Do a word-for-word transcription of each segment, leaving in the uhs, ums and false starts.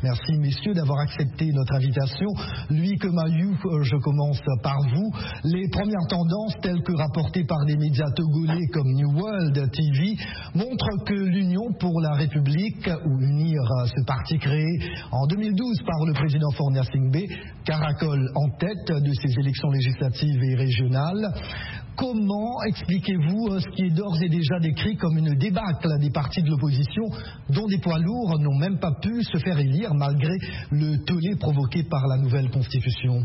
Merci messieurs d'avoir accepté notre invitation. Lui que Mayou, je commence par vous. Les premières tendances telles que rapportées par des médias togolais comme New World T V montrent que l'Union pour la République, ou UNIR, ce parti créé en deux mille douze par le président Faure Gnassingbé, caracole en tête de ces élections législatives et régionales. Comment expliquez-vous ce qui est d'ores et déjà décrit comme une débâcle des partis de l'opposition dont des poids lourds n'ont même pas pu se faire élire malgré le tollé provoqué par la nouvelle constitution?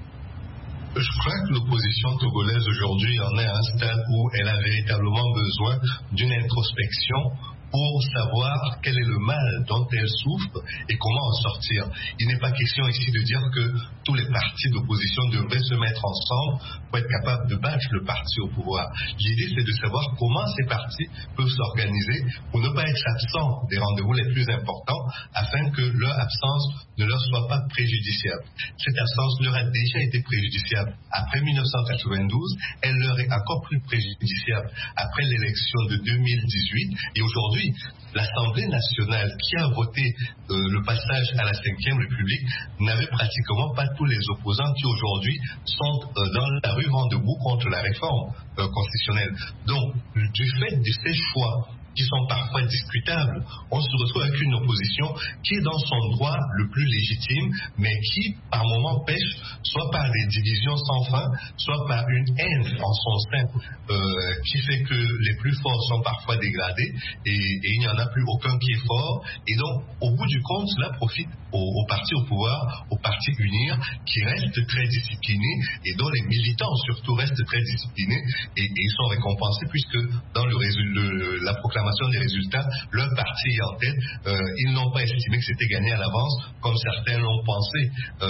Je crois que l'opposition togolaise aujourd'hui en est à un stade où elle a véritablement besoin d'une introspection pour savoir quel est le mal dont elle souffre et comment en sortir. Il n'est pas question ici de dire que tous les partis d'opposition devraient se mettre ensemble pour être capables de battre le parti au pouvoir. L'idée, c'est de savoir comment ces partis peuvent s'organiser pour ne pas être absents des rendez-vous les plus importants afin que leur absence ne leur soit pas préjudiciable. Cette absence leur a déjà été préjudiciable après mille neuf cent quatre-vingt-douze, elle leur est encore plus préjudiciable après l'élection de deux mille dix-huit et aujourd'hui, l'Assemblée nationale qui a voté euh, le passage à la cinquième République n'avait pratiquement pas tous les opposants qui aujourd'hui sont euh, dans la rue vent debout contre la réforme euh, constitutionnelle. Donc, du fait de ces choix qui sont parfois discutables, on se retrouve avec une opposition qui est dans son droit le plus légitime, mais qui, par moments, pêche soit par des divisions sans fin, soit par une haine en son sein, euh, qui fait que les plus forts sont parfois dégradés, et, et il n'y en a plus aucun qui est fort, et donc, au bout du compte, cela profite au, au parti au pouvoir, au parti UNIR, qui reste très discipliné, et dont les militants, surtout, restent très disciplinés, et, et ils sont récompensés, puisque dans le, le, la proclamation des résultats, leur parti est en tête. Euh, ils n'ont pas estimé que c'était gagné à l'avance, comme certains l'ont pensé euh,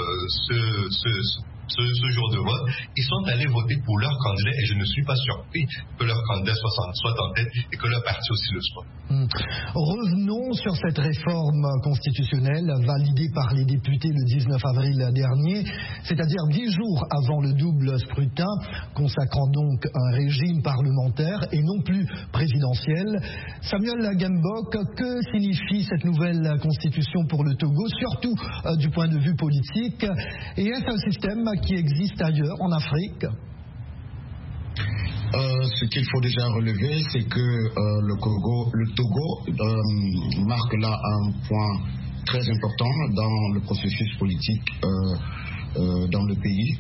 ce, ce, ce, ce jour de vote. Ils sont allés voter pour leur candidat et je ne suis pas surpris que leur candidat soit, soit en tête et que leur parti aussi le soit. Hum. Revenons sur cette réforme constitutionnelle validée par les députés le dix-neuf avril dernier, c'est-à-dire dix jours avant le double scrutin, consacrant donc un régime parlementaire et non plus présidentiel. Samuel Gembok, que signifie cette nouvelle constitution pour le Togo, surtout euh, du point de vue politique, et est-ce un système qui existe ailleurs en Afrique? Euh, ce qu'il faut déjà relever, c'est que euh, le, Togo, le Togo euh, marque là un point très important dans le processus politique euh, euh, dans le pays.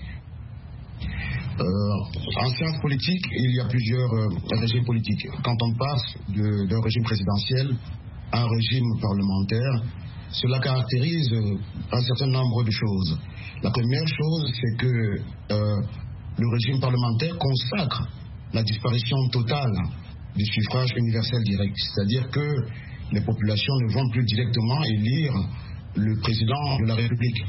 Euh, en sciences politiques, il y a plusieurs euh, régimes politiques. Quand on passe d'un régime présidentiel à un régime parlementaire, cela caractérise euh, un certain nombre de choses. La première chose, c'est que euh, le régime parlementaire consacre la disparition totale du suffrage universel direct. C'est-à-dire que les populations ne vont plus directement élire le président de la République.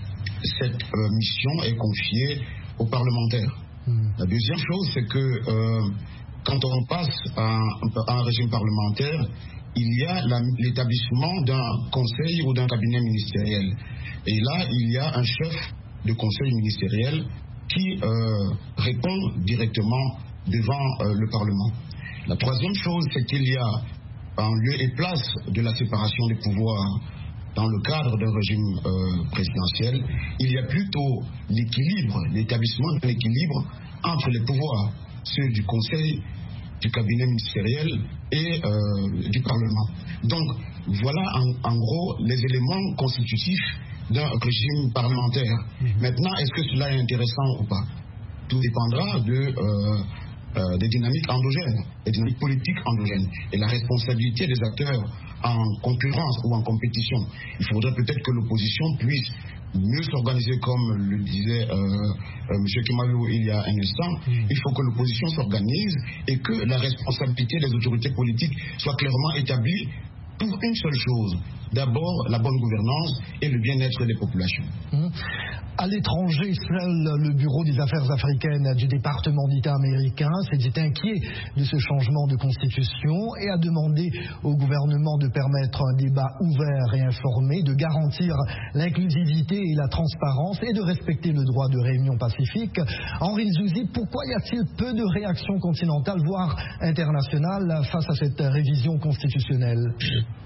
Cette euh, mission est confiée aux parlementaires. Mmh. La deuxième chose, c'est que euh, quand on passe à un, à un régime parlementaire, il y a l'établissement d'un conseil ou d'un cabinet ministériel. Et là, il y a un chef de conseil ministériel qui euh, répond directement devant euh, le Parlement. La troisième chose, c'est qu'il y a en lieu et place de la séparation des pouvoirs dans le cadre d'un régime euh, présidentiel, il y a plutôt l'équilibre, l'établissement d'un équilibre entre les pouvoirs, ceux du Conseil, du cabinet ministériel et euh, du Parlement. Donc, voilà en, en gros les éléments constitutifs d'un régime parlementaire. Mmh. Maintenant, est-ce que cela est intéressant ou pas? Tout dépendra de... Euh, Euh, des dynamiques endogènes, des dynamiques politiques endogènes et la responsabilité des acteurs en concurrence ou en compétition. Il faudrait peut-être que l'opposition puisse mieux s'organiser, comme le disait euh, euh, M. Kemalou il y a un instant. Mm. Il faut que l'opposition s'organise et que la responsabilité des autorités politiques soit clairement établie pour une seule chose, d'abord la bonne gouvernance et le bien-être des populations. Mmh. À l'étranger, seul le Bureau des affaires africaines du département d'État américain s'est dit inquiet de ce changement de constitution et a demandé au gouvernement de permettre un débat ouvert et informé, de garantir l'inclusivité et la transparence et de respecter le droit de réunion pacifique. Henri Zouzi, pourquoi y a-t-il peu de réactions continentales, voire internationales, face à cette révision constitutionnelle ?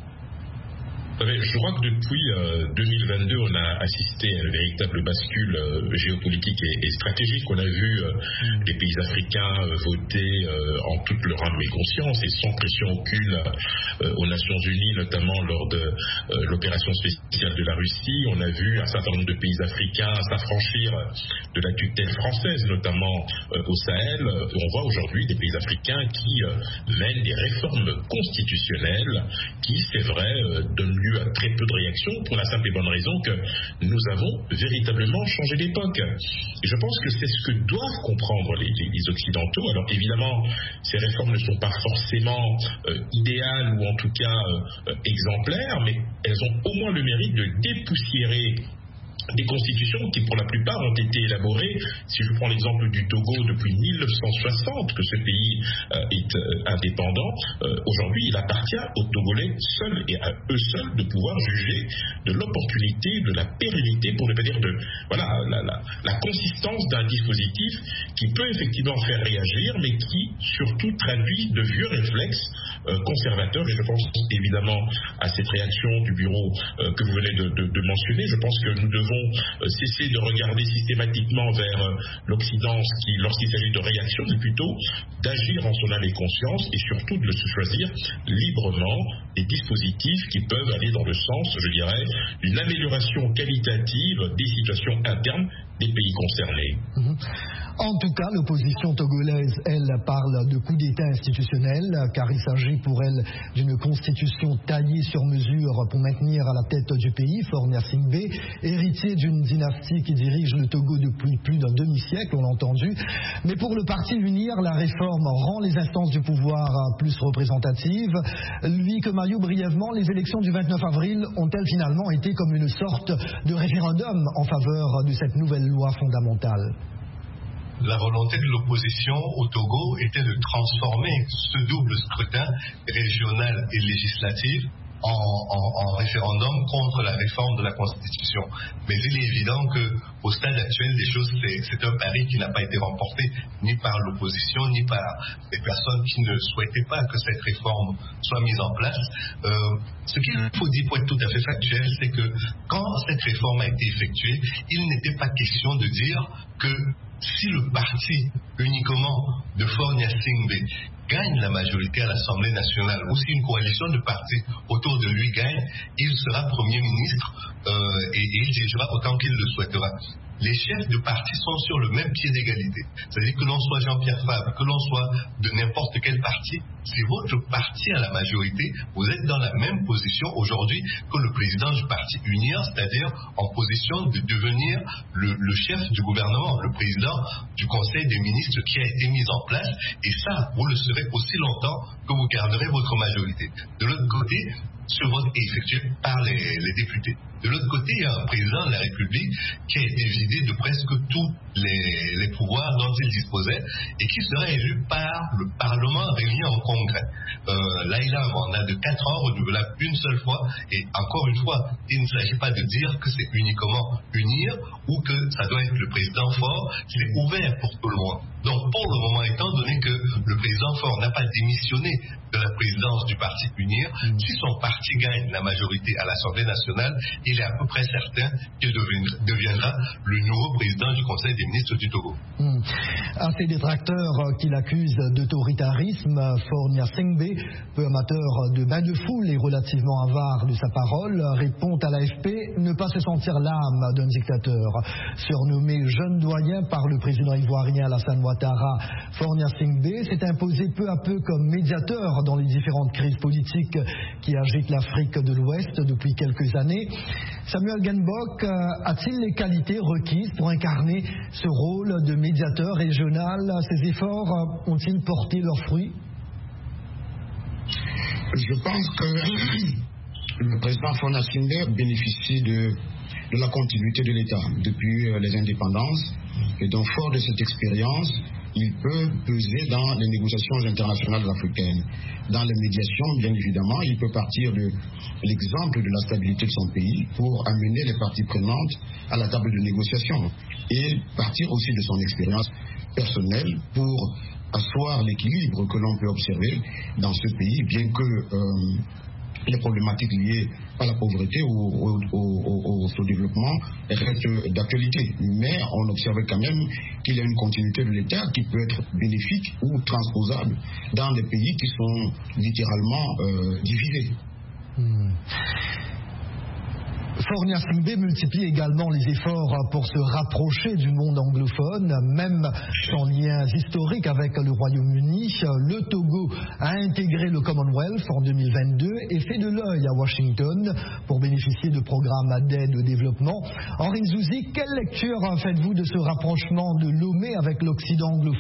Je crois que depuis euh, deux mille vingt-deux, on a assisté à une véritable bascule euh, géopolitique et, et stratégique. On a vu euh, mm. les pays africains euh, voter euh, en toute leur âme et conscience et sans pression aucune euh, aux Nations Unies, notamment lors de euh, l'opération spéciale de la Russie. On a vu un certain nombre de pays africains s'affranchir de la tutelle française, notamment euh, au Sahel. On voit aujourd'hui des pays africains qui euh, mènent des réformes constitutionnelles qui, c'est vrai, euh, donnent lieu à très peu de réactions pour la simple et bonne raison que nous avons véritablement changé d'époque. Et je pense que c'est ce que doivent comprendre les, les, les Occidentaux. Alors évidemment, ces réformes ne sont pas forcément euh, idéales ou en tout cas euh, exemplaires, mais elles ont au moins le mérite de dépoussiérer des constitutions qui pour la plupart ont été élaborées, si je prends l'exemple du Togo depuis mille neuf cent soixante que ce pays euh, est euh, indépendant, euh, aujourd'hui il appartient aux Togolais seuls et à eux seuls de pouvoir juger de l'opportunité, de la pérennité, pour ne pas dire de voilà, la, la, la consistance d'un dispositif qui peut effectivement faire réagir, mais qui surtout traduit de vieux réflexes euh, conservateurs. Et je pense évidemment à cette réaction du bureau euh, que vous venez de, de, de mentionner. Je pense que nous devons cesser de regarder systématiquement vers l'Occident qui, lorsqu'il s'agit de réaction, mais plutôt d'agir en son âme et conscience et surtout de se choisir librement des dispositifs qui peuvent aller dans le sens, je dirais, d'une amélioration qualitative des situations internes des pays concernés. Mmh. En tout cas, l'opposition togolaise, elle, parle de coup d'État institutionnel, car il s'agit pour elle d'une constitution taillée sur mesure pour maintenir à la tête du pays Faure Gnassingbé, héritier d'une dynastie qui dirige le Togo depuis plus d'un demi-siècle, on l'a entendu. Mais pour le parti Unir, la réforme rend les instances du pouvoir plus représentatives. Lui, que Mayou, brièvement, les élections du vingt-neuf avril ont-elles finalement été comme une sorte de référendum en faveur de cette nouvelle loi fondamentale? La volonté de l'opposition au Togo était de transformer ce double scrutin régional et législatif en, en, en référendum contre la réforme de la Constitution. Mais il est évident qu'au stade actuel des choses, c'est, c'est un pari qui n'a pas été remporté ni par l'opposition, ni par les personnes qui ne souhaitaient pas que cette réforme soit mise en place. Euh, ce qu'il faut dire pour être tout à fait factuel, c'est que quand cette réforme a été effectuée, il n'était pas question de dire que si le parti uniquement de Faure Gnassingbé gagne la majorité à l'Assemblée nationale, ou si une coalition de partis autour de lui gagne, il sera Premier ministre euh, et, et il dirigera autant qu'il le souhaitera. Les chefs de parti sont sur le même pied d'égalité. C'est-à-dire que l'on soit Jean-Pierre Fabre, que l'on soit de n'importe quel parti, si votre parti a la majorité, vous êtes dans la même position aujourd'hui que le président du parti Unir, c'est-à-dire en position de devenir le, le chef du gouvernement, le président du Conseil des ministres qui a été mis en place. Et ça, vous le serez aussi longtemps que vous garderez votre majorité. De l'autre côté, ce vote est effectué par les, les députés. De l'autre côté, il y a un président de la République qui a été vidé de presque tous les, les pouvoirs dont il disposait et qui sera élu par le Parlement réuni en congrès. Euh, là, il a un mandat de quatre ans renouvelable une seule fois. Et encore une fois, il ne s'agit pas de dire que c'est uniquement Unir ou que ça doit être le président Faure. C'est ouvert pour tout le monde. Donc, pour le moment, étant donné que le président Faure n'a pas démissionné de la présidence du parti Unir, mmh. si son parti gagne la majorité à l'Assemblée nationale, il est à peu près certain qu'il deviendra le nouveau président du Conseil des ministres du Togo. Mmh. À ses détracteurs qui l'accusent d'autoritarisme, Faure Gnassingbé, peu amateur de bain de foule et relativement avare de sa parole, répond à l'A F P ne pas se sentir l'âme d'un dictateur. Surnommé jeune doyen par le président ivoirien Alassane Ouattara, Faure Gnassingbé s'est imposé peu à peu comme médiateur dans les différentes crises politiques qui agitent l'Afrique de l'Ouest depuis quelques années. Samuel Genbock a-t-il les qualités requises pour incarner ce rôle de médiateur régional? Ces efforts ont-ils porté leurs fruits? Je pense que le président Faure Gnassingbé bénéficie de, de la continuité de l'État depuis les indépendances. Et donc, fort de cette expérience, il peut peser dans les négociations internationales africaines. Dans les médiations, bien évidemment, il peut partir de l'exemple de la stabilité de son pays pour amener les parties prenantes à la table de négociation et partir aussi de son expérience personnelle pour asseoir l'équilibre que l'on peut observer dans ce pays, bien que euh, les problématiques liées à la pauvreté ou au, au, au, au sous-développement reste d'actualité. Mais on observe quand même qu'il y a une continuité de l'État qui peut être bénéfique ou transposable dans des pays qui sont littéralement euh, divisés. Hmm. Faure Gnassingbé multiplie également les efforts pour se rapprocher du monde anglophone, même sans liens historiques avec le Royaume-Uni. Le Togo a intégré le Commonwealth en deux mille vingt-deux et fait de l'œil à Washington pour bénéficier de programmes d'aide au développement. Henri Nzouzi, quelle lecture faites-vous de ce rapprochement de Lomé avec l'Occident anglophone ?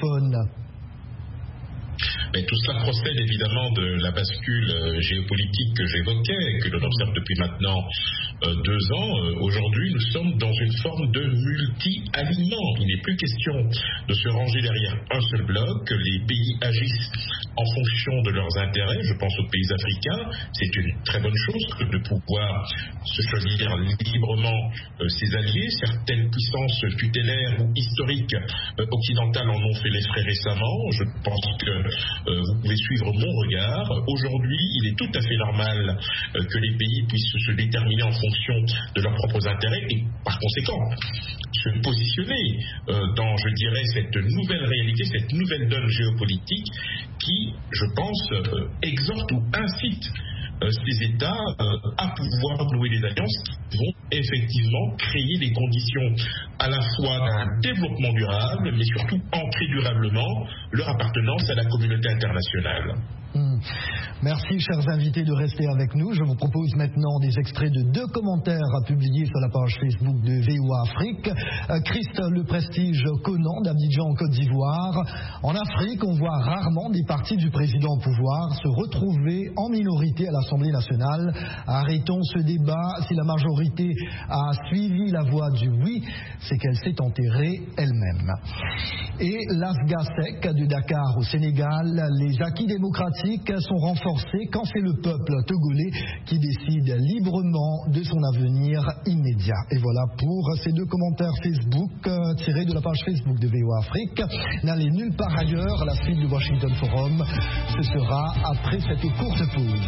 Mais tout cela procède évidemment de la bascule euh, géopolitique que j'évoquais, que l'on observe depuis maintenant euh, deux ans. Euh, aujourd'hui, nous sommes dans une forme de multi-alignement. Il n'est plus question de se ranger derrière un seul bloc. Les pays agissent en fonction de leurs intérêts. Je pense aux pays africains. C'est une très bonne chose que de pouvoir se choisir librement euh, ses alliés. Certaines puissances tutélaires ou historiques euh, occidentales en ont fait les frais récemment. Je pense que Euh, vous pouvez suivre mon regard. Aujourd'hui, il est tout à fait normal euh, que les pays puissent se déterminer en fonction de leurs propres intérêts et par conséquent se positionner euh, dans, je dirais, cette nouvelle réalité, cette nouvelle donne géopolitique qui, je pense, euh, exhorte ou incite euh, ces États euh, à pouvoir nouer des alliances qui vont effectivement créer les conditions à la fois d'un développement durable, mais surtout ancrer durablement leur appartenance à la communauté internationale. Mmh. Merci, chers invités, de rester avec nous. Je vous propose maintenant des extraits de deux commentaires publiés sur la page Facebook de V O A Afrique. Euh, Christ Le Prestige Conan d'Abidjan en Côte d'Ivoire. En Afrique, on voit rarement des partis du président au pouvoir se retrouver en minorité à l'Assemblée nationale. Arrêtons ce débat. Si la majorité a suivi la voie du oui, c'est qu'elle s'est enterrée elle-même. Et l'Asgasek de Dakar au Sénégal, les acquis démocratiques sont renforcés quand c'est le peuple togolais qui décide librement de son avenir immédiat. Et voilà pour ces deux commentaires Facebook euh, tirés de la page Facebook de V O A Afrique. N'allez nulle part ailleurs, la suite du Washington Forum, ce sera après cette courte pause.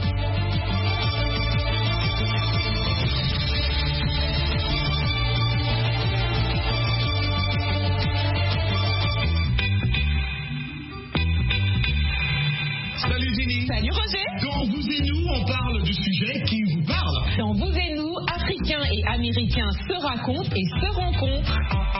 Salut Jenny. Salut Roger. Dans Vous et Nous, on parle du sujet qui vous parle. Dans Vous et Nous, Africains et Américains se racontent et se rencontrent.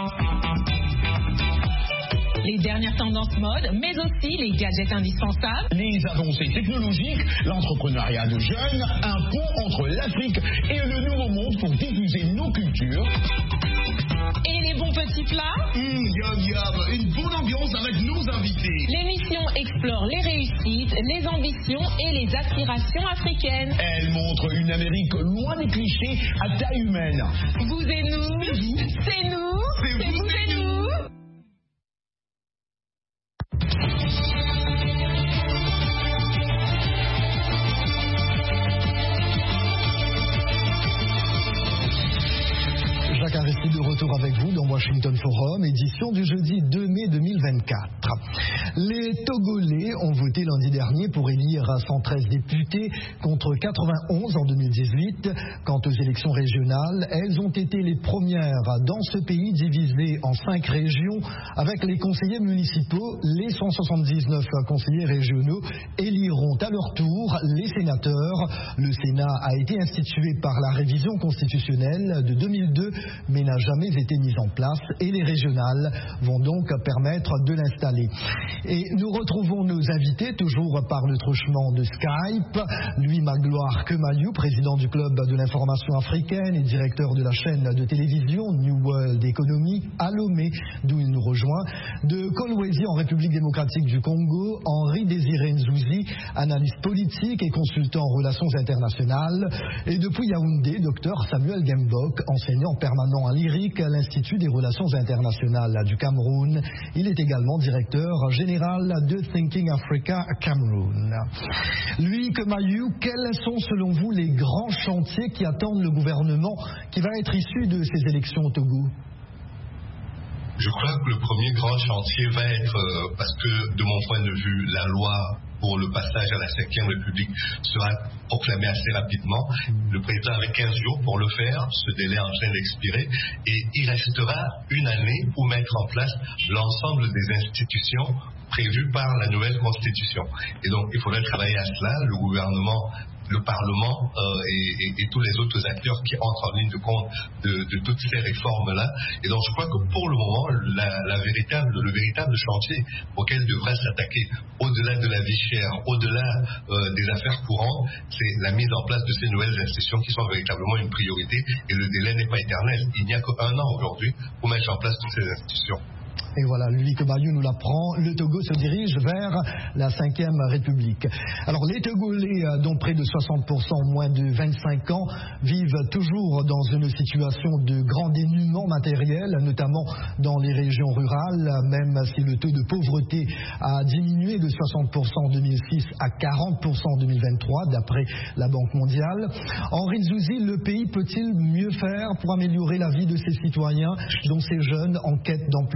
Les dernières tendances mode, mais aussi les gadgets indispensables. Les avancées technologiques, l'entrepreneuriat de jeunes, un pont entre l'Afrique et le Nouveau Monde pour diffuser nos cultures. Et les bons petits plats. Mmh, yum yum, une bonne ambiance avec nos invités. L'émission explore les réussites, les ambitions et les aspirations africaines. Elle montre une Amérique loin des clichés à taille humaine. Vous et nous, c'est nous, c'est vous, vous et nous. Jacques Aristide de retour avec vous dans Washington Forum, édition du jeudi deux mai deux mille vingt-quatre. Les Togolais ont voté lundi dernier pour élire cent treize députés contre quatre-vingt-onze en deux mille dix-huit. Quant aux élections régionales, elles ont été les premières dans ce pays divisé en cinq régions avec les conseillers municipaux. Les cent soixante-dix-neuf conseillers régionaux éliront à leur tour les sénateurs. Le Sénat a été institué par la révision constitutionnelle de deux mille deux mais n'a jamais été mise en place et les régionales vont donc permettre de l'installer. Et nous retrouvons nos invités toujours par le truchement de Skype. Louis Magloire Kemayou, président du Club de l'information africaine et directeur de la chaîne de télévision New World Economy à Lomé, d'où il nous rejoint. De Kolwezi en République démocratique du Congo, Henri Désiré Nzouzi, analyste politique et consultant en relations internationales. Et depuis Yaoundé, docteur Samuel Gembok, enseignant permanent à lyrique à l'Institut des relations internationales du Cameroun. Il est également directeur général de Thinking Africa Cameroun. Lui, Kemayou, quels sont selon vous les grands chantiers qui attendent le gouvernement qui va être issu de ces élections au Togo? Je crois que le premier grand chantier va être, euh, parce que de mon point de vue, la loi pour le passage à la cinquième République sera proclamé assez rapidement. Le président avait quinze jours pour le faire, ce délai est en train d'expirer, et il restera une année pour mettre en place l'ensemble des institutions prévues par la nouvelle Constitution. Et donc, il faudrait travailler à cela. Le gouvernement, le Parlement euh, et, et, et tous les autres acteurs qui entrent en ligne de compte de, de toutes ces réformes-là. Et donc, je crois que pour le moment, la, la véritable, le véritable chantier auquel devrait s'attaquer, au-delà de la vie chère, au-delà euh, des affaires courantes, c'est la mise en place de ces nouvelles institutions qui sont véritablement une priorité. Et le délai n'est pas éternel. Il n'y a qu'un an aujourd'hui pour mettre en place toutes ces institutions. Et voilà, Ludovic Mayou nous l'apprend, le Togo se dirige vers la cinquième République. Alors les Togolais, dont près de soixante pour cent moins de vingt-cinq ans, vivent toujours dans une situation de grand dénuement matériel, notamment dans les régions rurales, même si le taux de pauvreté a diminué de soixante pour cent en deux mille six à quarante pour cent en deux mille vingt-trois, d'après la Banque mondiale. Henri Zouzi, le pays peut-il mieux faire pour améliorer la vie de ses citoyens, dont ces jeunes en quête d'emploi ?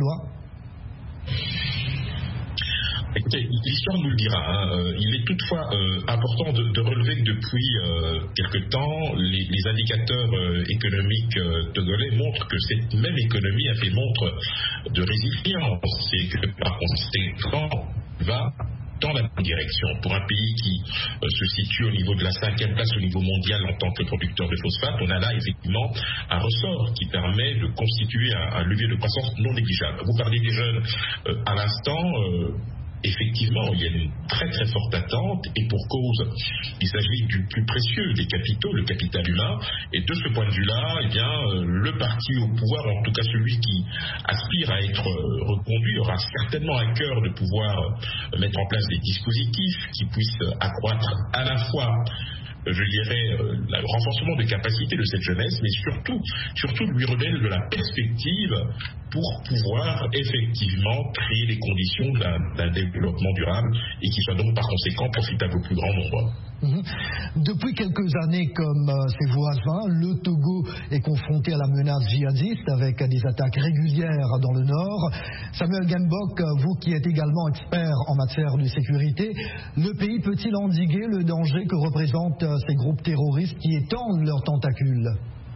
Écoutez, l'histoire nous le dira. Hein. Il est toutefois euh, important de, de relever que depuis euh, quelque temps, les, les indicateurs euh, économiques euh, togolais montrent que cette même économie a fait montre de résilience et que par conséquent va dans la bonne direction. Pour un pays qui euh, se situe au niveau de la cinquième place au niveau mondial en tant que producteur de phosphate, on a là effectivement un ressort qui permet de constituer un, un levier de croissance non négligeable. Vous parlez des jeunes euh, à l'instant. Euh, Effectivement, il y a une très très forte attente et pour cause, il s'agit du plus précieux des capitaux, le capital humain. Et de ce point de vue-là, eh bien, le parti au pouvoir, en tout cas celui qui aspire à être reconduit, aura certainement à cœur de pouvoir mettre en place des dispositifs qui puissent accroître à la fois, je dirais, euh, le renforcement des capacités de cette jeunesse, mais surtout, surtout lui redonner de la perspective pour pouvoir effectivement créer les conditions d'un, d'un développement durable et qui soit donc par conséquent profitable au plus grand nombre. Mmh. Depuis quelques années, comme euh, ses voisins, le Togo est confronté à la menace djihadiste avec euh, des attaques régulières dans le nord. Samuel Gembok, euh, vous qui êtes également expert en matière de sécurité, le pays peut-il endiguer le danger que représentent euh, ces groupes terroristes qui étendent leurs tentacules ?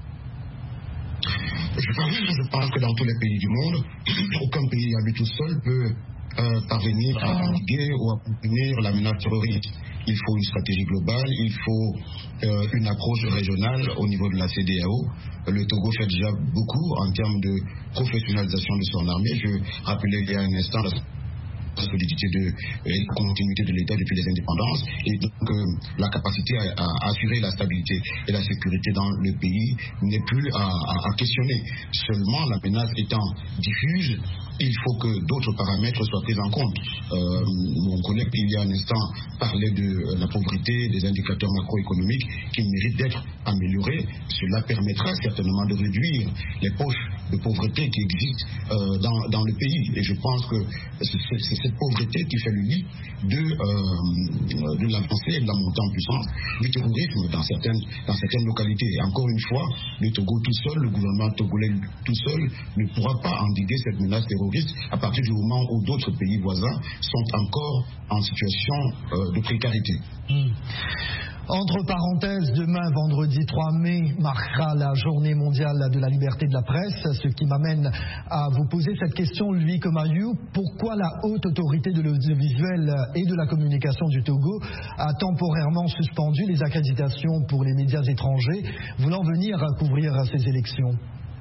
Je pense, je pense que dans tous les pays du monde, aucun pays à lui tout seul peut euh, parvenir à endiguer ou à contenir la menace terroriste. Il faut une stratégie globale, il faut euh, une approche régionale au niveau de la C D A O. Le Togo fait déjà beaucoup en termes de professionnalisation de son armée. Je rappelais il y a un instant la solidité de euh, la continuité de l'État depuis les indépendances et donc euh, la capacité à, à assurer la stabilité et la sécurité dans le pays n'est plus à, à, à questionner. Seulement la menace étant diffuse, il faut que d'autres paramètres soient pris en compte. Euh, mon collègue, il y a un instant, parlait de la pauvreté, des indicateurs macroéconomiques qui méritent d'être améliorés. Cela permettra certainement de réduire les poches de pauvreté qui existent euh, dans, dans le pays. Et je pense que c'est, c'est cette pauvreté qui fait le lit de, euh, de l'avancée et de la montée en puissance du terrorisme dans certaines, dans certaines localités. Et encore une fois, le Togo tout seul, le gouvernement togolais tout seul, ne pourra pas endiguer cette menace terroriste à partir du moment où d'autres pays voisins sont encore en situation euh, de précarité. Mmh. Entre parenthèses, demain, vendredi trois mai, marquera la journée mondiale de la liberté de la presse, ce qui m'amène à vous poser cette question, Ludovic Mayou. Pourquoi la haute autorité de l'audiovisuel et de la communication du Togo a temporairement suspendu les accréditations pour les médias étrangers voulant venir couvrir ces élections ?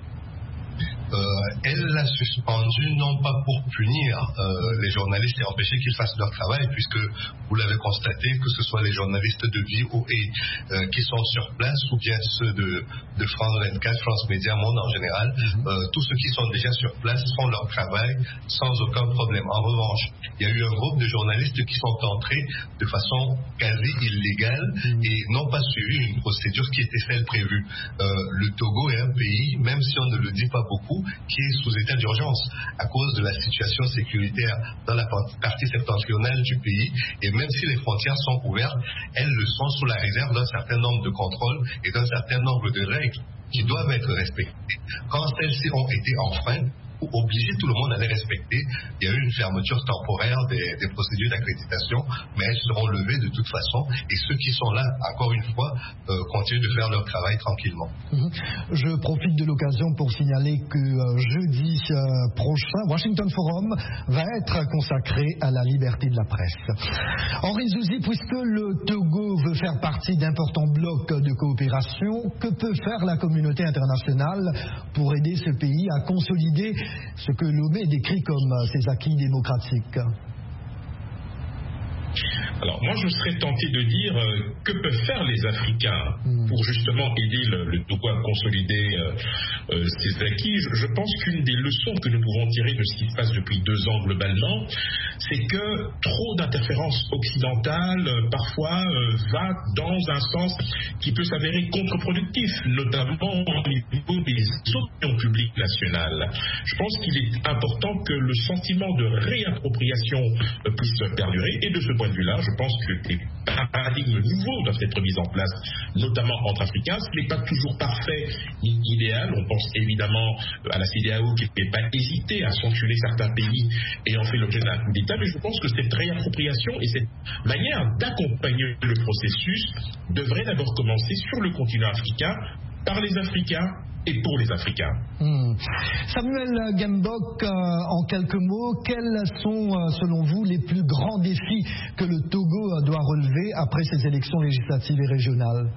Euh, elle l'a suspendu non pas pour punir euh, les journalistes et empêcher qu'ils fassent leur travail, puisque vous l'avez constaté, que ce soit les journalistes de V O A euh, qui sont sur place ou bien ceux de, de France vingt-quatre, France Média Monde en général, euh, tous ceux qui sont déjà sur place font leur travail sans aucun problème. En revanche, il y a eu un groupe de journalistes qui sont entrés de façon quasi illégale et n'ont pas suivi une procédure qui était celle prévue. Euh, le Togo est un pays, même si on ne le dit pas beaucoup, qui est sous état d'urgence à cause de la situation sécuritaire dans la partie septentrionale du pays. Et même si les frontières sont ouvertes, elles le sont sous la réserve d'un certain nombre de contrôles et d'un certain nombre de règles qui doivent être respectées. Quand celles-ci ont été enfreintes, obligé, tout le monde à les respecter. Il y a eu une fermeture temporaire des, des procédures d'accréditation, mais elles seront levées de toute façon. Et ceux qui sont là, encore une fois, euh, continuent de faire leur travail tranquillement. Mmh. Je profite de l'occasion pour signaler que euh, jeudi euh, prochain, Washington Forum va être consacré à la liberté de la presse. Henri Zouzi, puisque le Togo veut faire partie d'importants blocs de coopération, que peut faire la communauté internationale pour aider ce pays à consolider ce que Lomé décrit comme ses acquis démocratiques? Alors moi je serais tenté de dire euh, que peuvent faire les Africains pour justement aider le, le Togo à consolider euh, euh, ses acquis. Je, je pense qu'une des leçons que nous pouvons tirer de ce qui se passe depuis deux ans globalement, c'est que trop d'interférences occidentales euh, parfois euh, va dans un sens qui peut s'avérer contre-productif, notamment au niveau des opinions publiques nationales. Je pense qu'il est important que le sentiment de réappropriation euh, puisse perdurer, et de ce point de vue-là, je pense que des paradigmes nouveaux doivent être mis en place, notamment entre Africains. Ce n'est pas toujours parfait ni idéal. On pense évidemment à la C D A O qui n'a pas hésité à sanctionner certains pays ayant fait l'objet d'un coup d'État, mais je pense que cette réappropriation et cette manière d'accompagner le processus devrait d'abord commencer sur le continent africain, par les Africains et pour les Africains. Hmm. Samuel Gembok, euh, en quelques mots, quels sont, euh, selon vous, les plus grands défis que le Togo euh, doit relever après ces élections législatives et régionales?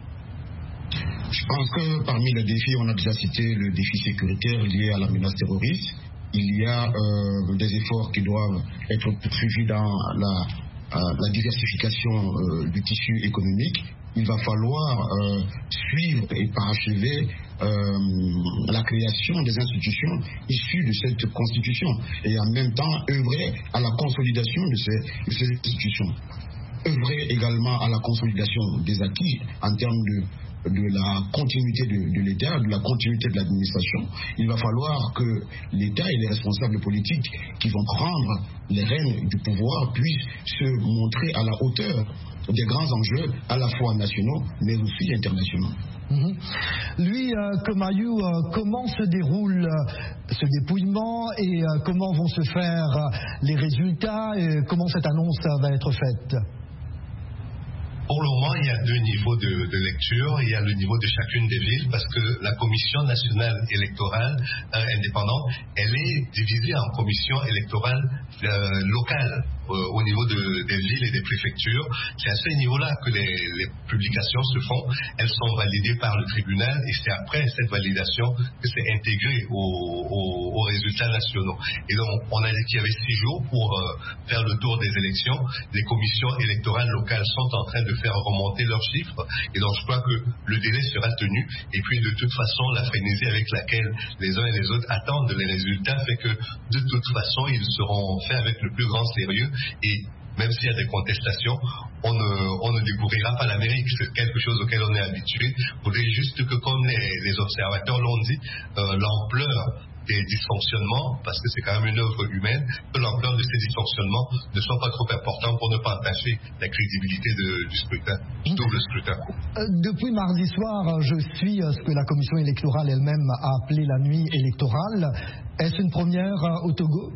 Je pense que parmi les défis, on a déjà cité le défi sécuritaire lié à la menace terroriste. Il y a euh, des efforts qui doivent être poursuivis dans la, euh, la diversification euh, du tissu économique. Il va falloir euh, suivre et parachever euh, la création des institutions issues de cette constitution et en même temps œuvrer à la consolidation de ces, de ces institutions. Œuvrer également à la consolidation des acquis en termes de de la continuité de, de l'État, de la continuité de l'administration. Il va falloir que l'État et les responsables politiques qui vont prendre les rênes du pouvoir puissent se montrer à la hauteur des grands enjeux à la fois nationaux mais aussi internationaux. Mmh. Lui, euh, Komayou, euh, comment se déroule euh, ce dépouillement et euh, comment vont se faire euh, les résultats et comment cette annonce euh, va être faite? Pour le moment, il y a deux niveaux de, de lecture. Il y a le niveau de chacune des villes, parce que la Commission nationale électorale euh, indépendante, elle est divisée en commissions électorales euh, locales euh, au niveau de, des villes et des préfectures. C'est à ce niveau-là que les, les publications se font. Elles sont validées par le tribunal et c'est après cette validation que c'est intégré aux, aux, aux résultats nationaux. Et donc, on a dit qu'il y avait six jours pour euh, faire le tour des élections. Les commissions électorales locales sont en train de faire remonter leurs chiffres, et donc je crois que le délai sera tenu, et puis de toute façon la frénésie avec laquelle les uns et les autres attendent les résultats fait que de toute façon ils seront faits avec le plus grand sérieux, et même s'il y a des contestations, on ne, on ne découvrira pas l'Amérique, c'est quelque chose auquel on est habitué. Il faudrait juste que, comme les, les observateurs l'ont dit, euh, l'ampleur des dysfonctionnements, parce que c'est quand même une œuvre humaine, que l'ampleur de ces dysfonctionnements ne soit pas trop importants pour ne pas entacher la crédibilité de, du scrutin, du double scrutin. Euh, depuis mardi soir, je suis ce que la commission électorale elle-même a appelé la nuit électorale. Est-ce une première au Togo?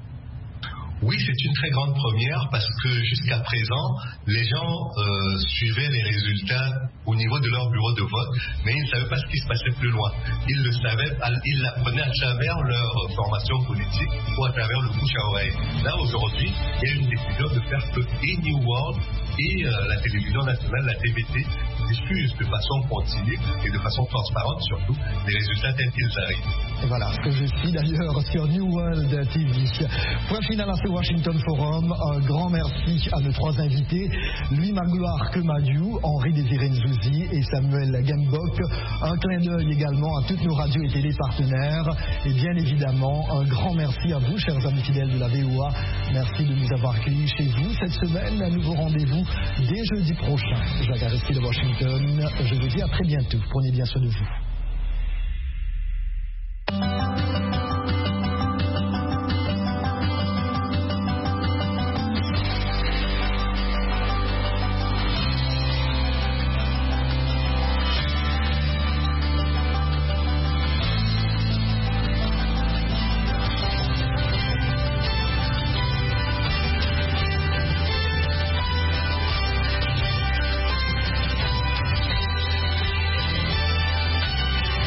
Oui, c'est une très grande première parce que jusqu'à présent, les gens euh, suivaient les résultats au niveau de leur bureau de vote, mais ils ne savaient pas ce qui se passait plus loin. Ils le savaient, ils l'apprenaient à travers leur formation politique ou à travers le bouche à oreille. Là, aujourd'hui, il y a une décision de faire que et New World et euh, la télévision nationale, la T V T, diffusent de façon continue et de façon transparente surtout les résultats tels qu'ils arrivent. Et voilà, ce que je suis d'ailleurs sur New World T V. Point final à ce Washington Forum. Un grand merci à nos trois invités, Louis Magloire Komayou, Henri Désiré Nzouzi et Samuel Gembok. Un clin d'œil également à toutes nos radios et télé partenaires. Et bien évidemment, un grand merci à vous, chers amis fidèles de la V O A. Merci de nous avoir accueillis chez vous cette semaine. Un nouveau rendez-vous dès jeudi prochain. Jacques Aristide de Washington. Je vous dis à très bientôt. Prenez bien soin de vous.